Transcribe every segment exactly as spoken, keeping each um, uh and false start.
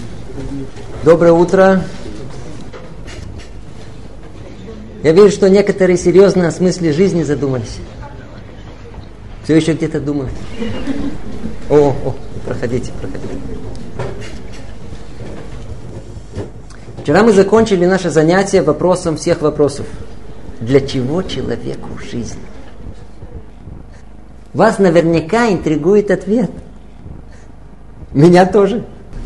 Доброе утро. Я вижу, что некоторые серьезно о смысле жизни задумались. Все еще где-то думают. О, о, проходите, проходите. Вчера мы закончили наше занятие вопросом всех вопросов. Для чего человеку жизнь? Вас наверняка интригует ответ. Меня тоже.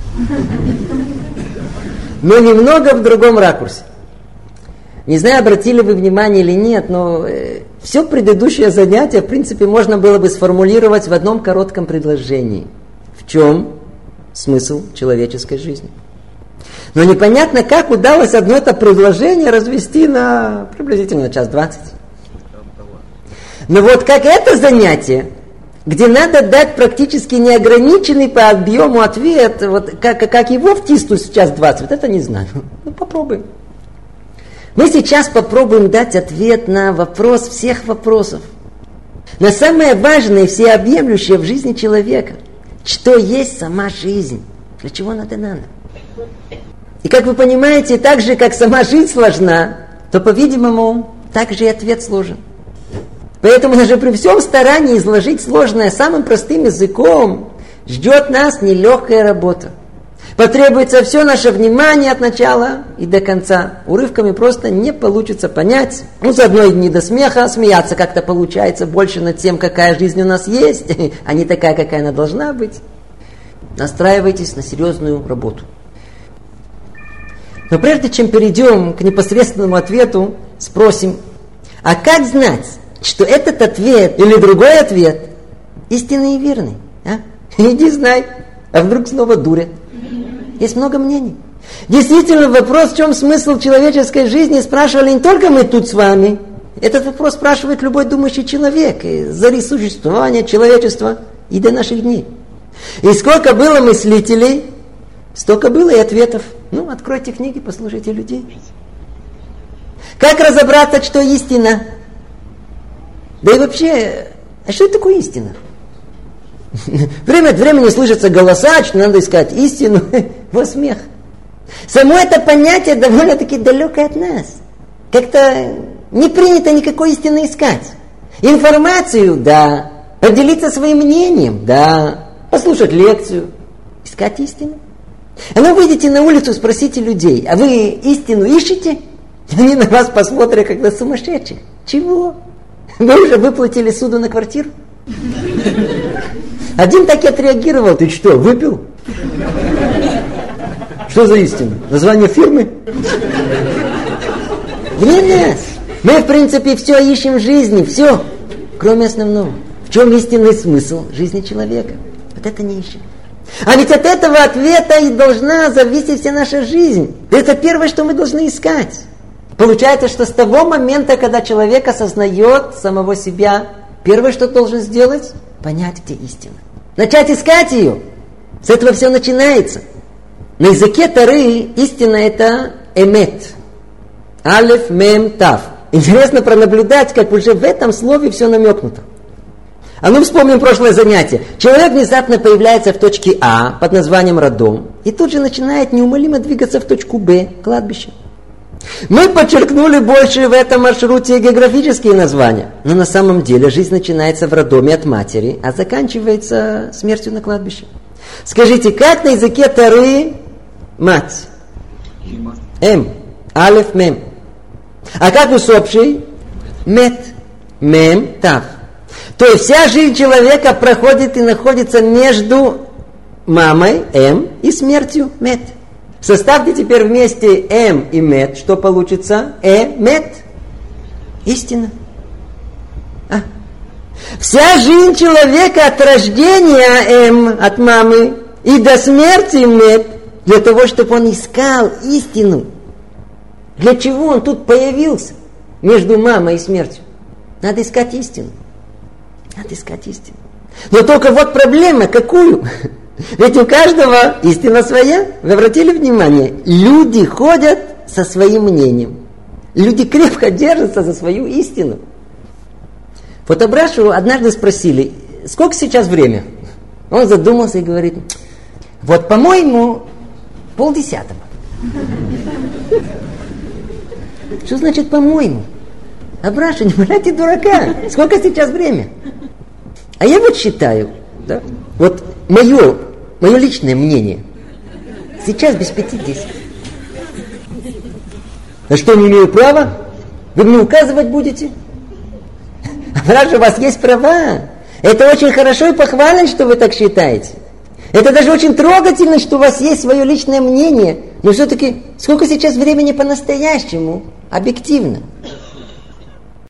Но немного в другом ракурсе. Не знаю, обратили вы внимание или нет, но э, все предыдущее занятие, в принципе, можно было бы сформулировать в одном коротком предложении. В чем смысл человеческой жизни? Но непонятно, как удалось одно это предложение развести на приблизительно час двадцать. Но вот как это занятие, где надо дать практически неограниченный по объему ответ, вот как, как его втиснуть в час двадцать, вот это не знаю. Ну, попробуем. Мы сейчас попробуем дать ответ на вопрос всех вопросов. На самое важное и всеобъемлющее в жизни человека. Что есть сама жизнь? Для чего надо надо? И как вы понимаете, так же, как сама жизнь сложна, то, по-видимому, так же и ответ сложен. Поэтому даже при всем старании изложить сложное самым простым языком ждет нас нелегкая работа. Потребуется все наше внимание от начала и до конца. Урывками просто не получится понять. Ну, заодно и не до смеха, смеяться как-то получается больше над тем, какая жизнь у нас есть, а не такая, какая она должна быть. Настраивайтесь на серьезную работу. Но прежде чем перейдем к непосредственному ответу, спросим, а как знать, что этот ответ или другой ответ истинный и верный? А? Иди знай, а вдруг снова дурят. Есть много мнений. Действительно, вопрос, в чем смысл человеческой жизни, спрашивали не только мы тут с вами. Этот вопрос спрашивает любой думающий человек, из зари существования человечества и до наших дней. И сколько было мыслителей, столько было и ответов. Ну, откройте книги, послушайте людей. Как разобраться, что истина? Да и вообще, а что это такое истина? Время от времени слышатся голоса, что надо искать истину. Во смех. Само это понятие довольно-таки далекое от нас. Как-то не принято никакой истины искать. Информацию, да. Поделиться своим мнением, да. Послушать лекцию. Искать истину. А ну выйдите на улицу, спросите людей, а вы истину ищете? Они на вас посмотрят, как на сумасшедших. Чего? Вы уже выплатили суду на квартиру? Один так и отреагировал. Ты что, выпил? Что за истина? Название фирмы? Вне нас. Мы, в принципе, все ищем в жизни. Все. Кроме основного. В чем истинный смысл жизни человека? Вот это не ищем. А ведь от этого ответа и должна зависеть вся наша жизнь. Это первое, что мы должны искать. Получается, что с того момента, когда человек осознает самого себя, первое, что должен сделать, понять, где истина. Начать искать ее. С этого все начинается. На языке Торы истина это эмет. Алеф, мем, тав. Интересно пронаблюдать, как уже в этом слове все намекнуто. А ну вспомним прошлое занятие. Человек внезапно появляется в точке А под названием роддом и тут же начинает неумолимо двигаться в точку Б, кладбище. Мы подчеркнули больше в этом маршруте географические названия. Но на самом деле жизнь начинается в роддоме от матери, а заканчивается смертью на кладбище. Скажите, как на языке Торы мать? Эм. Алеф, мем. А как усопший? Мет. Мем, тав. То есть вся жизнь человека проходит и находится между мамой, эм, и смертью, мет. Составьте теперь вместе эм и мет, что получится? Э, мет. Истина. А. Вся жизнь человека от рождения эм, от мамы, и до смерти мет, для того, чтобы он искал истину. Для чего он тут появился между мамой и смертью? Надо искать истину. Надо искать истину. Но только вот проблема какую? Ведь у каждого истина своя. Вы обратили внимание? Люди ходят со своим мнением. Люди крепко держатся за свою истину. Вот Абрашу однажды спросили, сколько сейчас время? Он задумался и говорит, вот по-моему, Полдесятого. Что значит по-моему? Абраша, не валяйте дурака. Сколько сейчас время? А я вот считаю, да, вот мое, мое личное мнение, сейчас без пяти десять. На что не имею права? Вы мне указывать будете? Абраша, у вас есть права. Это очень хорошо и похвально, что вы так считаете. Это даже очень трогательно, что у вас есть свое личное мнение. Но все-таки сколько сейчас времени по-настоящему, объективно?